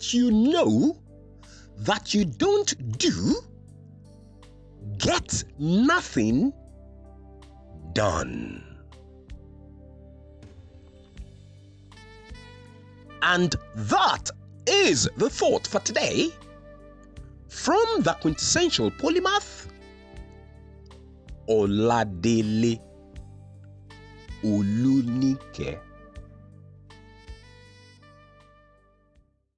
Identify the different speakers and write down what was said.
Speaker 1: that you know that you don't do, get nothing done. And that is the thought for today from the quintessential polymath, Oladele Olunike.